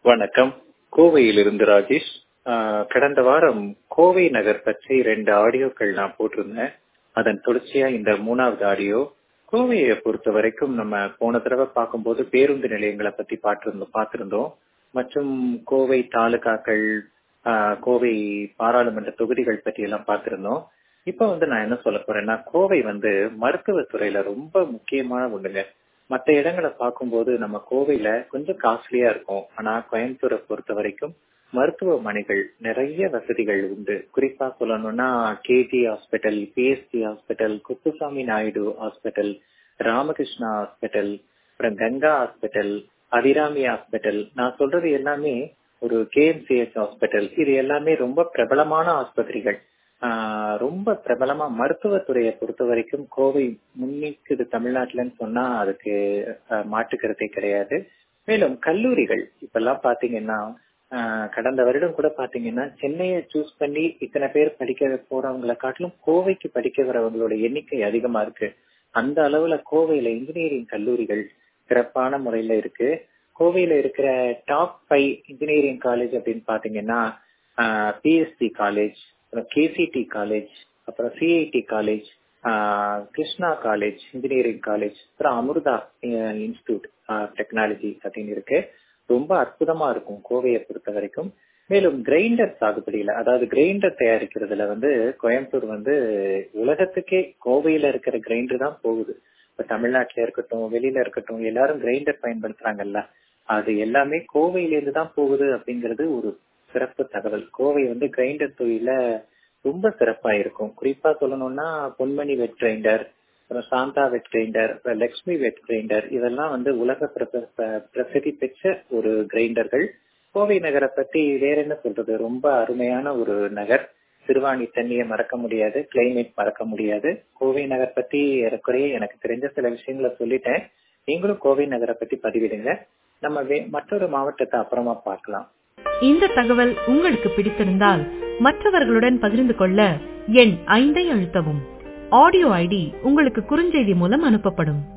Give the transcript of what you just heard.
வணக்கம். கோவையிலிருந்து ராஜேஷ். கடந்த வாரம் கோவை நகர் பற்றி 2 ஆடியோக்கள் நான் போட்டிருந்தேன். அதன் தொடர்ச்சியா இந்த 3வது ஆடியோ. கோவையை பொறுத்த வரைக்கும் நம்ம போன தடவை பார்க்கும்போது பேருந்து நிலையங்களை பத்தி பார்த்திருந்தோம் மற்றும் கோவை தாலுகாக்கள், கோவை பாராளுமன்ற தொகுதிகள் பற்றி எல்லாம் பார்த்திருந்தோம். இப்ப நான் என்ன சொல்ல போறேன்னா, கோவை மருத்துவத்துறையில ரொம்ப முக்கியமான ஒண்ணுங்க. மற்ற இடங்களை பார்க்கும்போது நம்ம கோவையில கொஞ்சம் காஸ்ட்லியா இருக்கும். ஆனா கோயம்புத்தூரை பொறுத்த வரைக்கும் மருத்துவமனைகள் நிறைய வசதிகள் உண்டு. குறிப்பா சொல்லணும்னா KG hospital, PST hospital, Kuppusamy Naidu hospital, Ramakrishna hospital, அப்புறம் கங்கா ஹாஸ்பிட்டல், அபிராமி ஹாஸ்பிட்டல். நான் சொல்றது எல்லாமே ஒரு கேஎம்சிஹெச் ஹாஸ்பிட்டல். இது எல்லாமே ரொம்ப பிரபலமான ஆஸ்பத்திரிகள். ரொம்ப பிரபலமா மருத்துவத்துறையை பொறுத்த வரைக்கும் கோவை முன்னிக்குது தமிழ்நாட்டுலன்னு சொன்னா அதுக்கு மாற்றுக்கருத்தே கிடையாது. மேலும் கல்லூரிகள் இப்பெல்லாம் பாத்தீங்கன்னா, கடந்த வருடம் கூட பாத்தீங்கன்னா சென்னையை சூஸ் பண்ணி இத்தனை பேர் படிக்க போறவங்களை காட்டிலும் கோவைக்கு படிக்க வரவங்களோட எண்ணிக்கை அதிகமா இருக்கு. அந்த அளவுல கோவையில இன்ஜினியரிங் கல்லூரிகள் சிறப்பான முறையில இருக்கு. கோவையில இருக்கிற டாப் 5 இன்ஜினியரிங் காலேஜ் அப்படின்னு பாத்தீங்கன்னா பிஎஸ்சி காலேஜ், அப்புறம் கேசிடி காலேஜ், அப்புறம் CIT college, Krishna college engineering college, அப்புறம் அமிர்தா இன்ஸ்டிடியூட் டெக்னாலஜி அப்படின்னு இருக்கு. ரொம்ப அற்புதமா இருக்கும் கோவையை பொறுத்த வரைக்கும். மேலும் கிரைண்டர் சாகுபடியில, அதாவது கிரைண்டர் தயாரிக்கிறதுல கோயம்புத்தூர் உலகத்துக்கே கோவையில இருக்கிற கிரைண்டர் தான் போகுது. இப்ப தமிழ்நாட்டுல இருக்கட்டும், வெளியில இருக்கட்டும், எல்லாரும் கிரைண்டர் பயன்படுத்துறாங்கல்ல, அது எல்லாமே கோவையிலிருந்து தான் போகுது அப்படிங்கிறது ஒரு சிறப்பு தகவல். கோவை கிரைண்டர் தொழில ரொம்ப சிறப்பா இருக்கும். குறிப்பா சொல்லணும்னா Ponmani wet grinder, Santha wet grinder, Lakshmi wet grinder, இதெல்லாம் உலக பிரசித்தி பெற்ற ஒரு கிரைண்டர்கள். கோவை நகரை பத்தி வேற என்ன சொல்றது, ரொம்ப அருமையான ஒரு நகர். சிறுவாணி தண்ணியை மறக்க முடியாது, கிளைமேட் மறக்க முடியாது. கோவை நகர் பத்தி ஏறக்குறைய எனக்கு தெரிஞ்ச சில விஷயங்களை சொல்லிட்டேன். நீங்களும் கோவை நகரை பத்தி பதிவிடுங்க. நம்ம மற்றொரு மாவட்டத்தை அப்புறமா பார்க்கலாம். இந்த தகவல் உங்களுக்கு பிடித்திருந்தால் மற்றவர்களுடன் பகிர்ந்து கொள்ள எண் 5 அழுத்தவும். ஆடியோ ஐடி உங்களுக்கு குறுஞ்செய்தி மூலம் அனுப்பப்படும்.